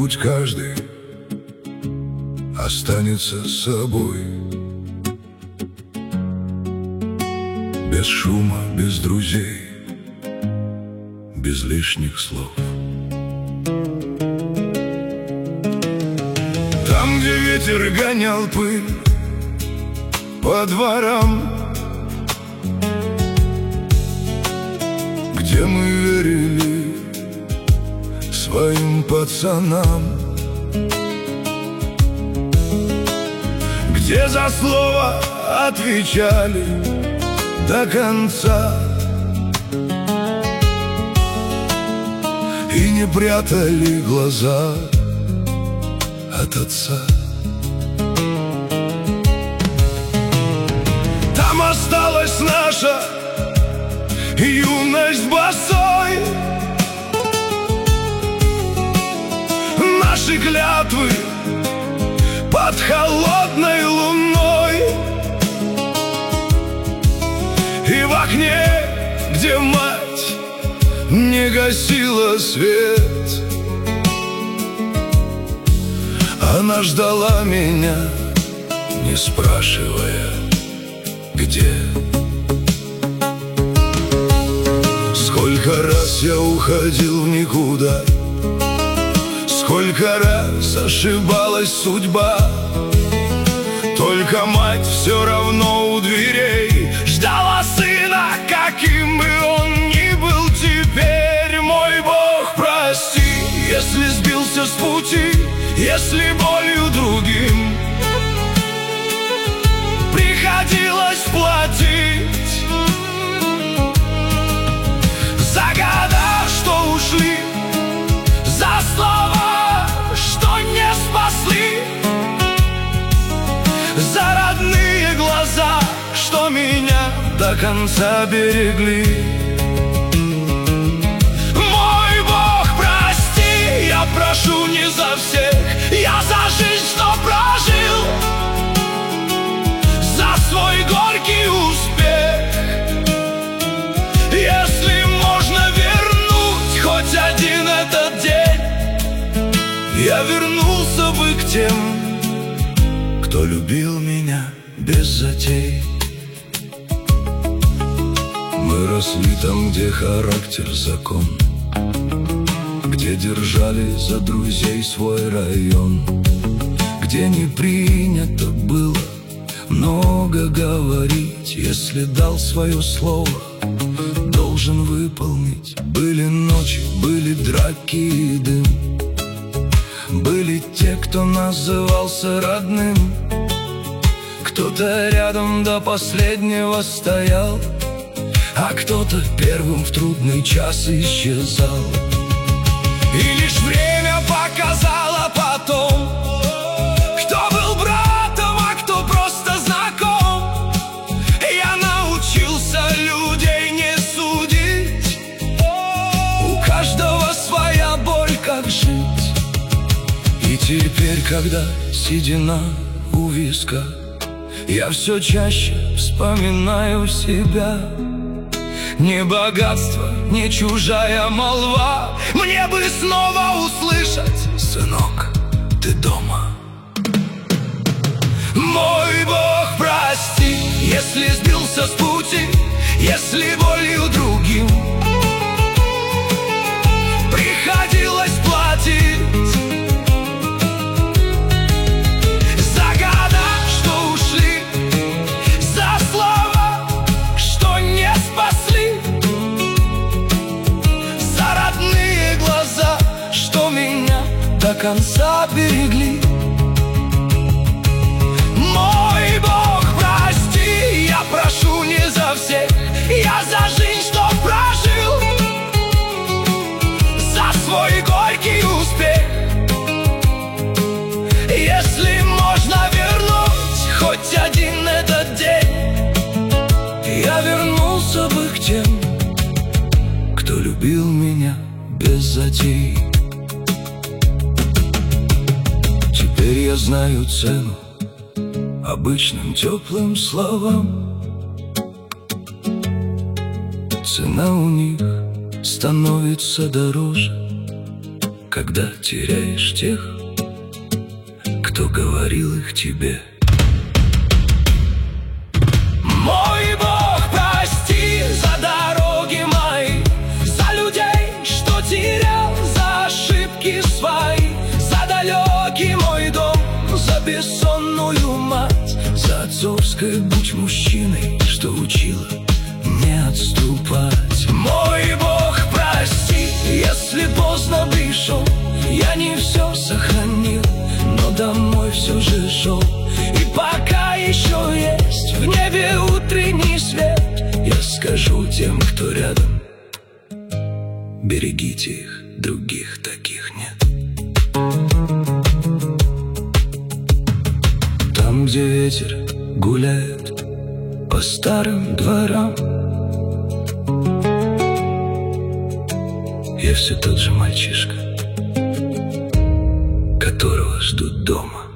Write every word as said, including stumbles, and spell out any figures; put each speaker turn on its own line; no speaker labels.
Когда-нибудь каждый останется собой, без шума, без друзей, без лишних слов. Там, где ветер гонял пыль по дворам, где мы верили своим пацанам, где за слово отвечали до конца и не прятали глаза от отца. Там осталась наша юность босой, наши клятвы под холодной луной, и в окне, где мать не гасила свет, она ждала меня, не спрашивая, где. Сколько раз я уходил в никуда, сколько раз ошибалась судьба, только мать все равно у дверей ждала сына, каким бы он ни был теперь. Мой Бог, прости, если сбился с пути, если болью другим приходилось платить за года, что ушли, за слова, что не спасли, за родные глаза, что меня до конца берегли. Мой Бог, прости, я прошу не за всех, я за жизнь, что прожил, за свой горький успех. Если можно вернуть хоть один этот день, я вернулся бы к тем, кто любил меня без затей. Мы росли там, где характер закон, где держали за друзей свой район, где не принято было много говорить. Если дал свое слово, должен выполнить. Были ночи, были драки и дым, были те, кто назывался родным. Кто-то рядом до последнего стоял, а кто-то первым в трудный час исчезал. И лишь время показало потом, кто был братом, а кто просто знаком. Я научился людей не судить, у каждого своя боль, как жить. И теперь, когда седина у виска, я все чаще вспоминаю себя. Не богатство, не чужая молва, мне бы снова услышать: сынок, ты дома. Мой Бог, прости, если сбился с пути, если болью другим приходилось платить за года, что ушли, за слова, что не спасли, за родные глаза, что меня до конца берегли. Мой Бог, прости, я прошу не за всех, я за жизнь, что прожил, за свой горький успех. Если можно вернуть хоть один этот день, я вернулся бы к тем, кто любил меня без затей. Теперь я знаю цену обычным теплым словам. Цена у них становится дороже, когда теряешь тех, кто говорил их тебе. Мой Бог, прости за дороги мои, за людей, что терял, за ошибки свои, за далекий мой дом, за бессонную мать, за отцовское «будь мужчиной», что учила не отступать. Мой Бог, прости, если поздно пришел, я не все сохранил, но домой все же шел. И пока еще есть в небе утренний свет, я скажу тем, кто рядом: берегите их, других таких нет. Там, где ветер гуляет по старым дворам, я все тот же мальчишка, которого ждут дома.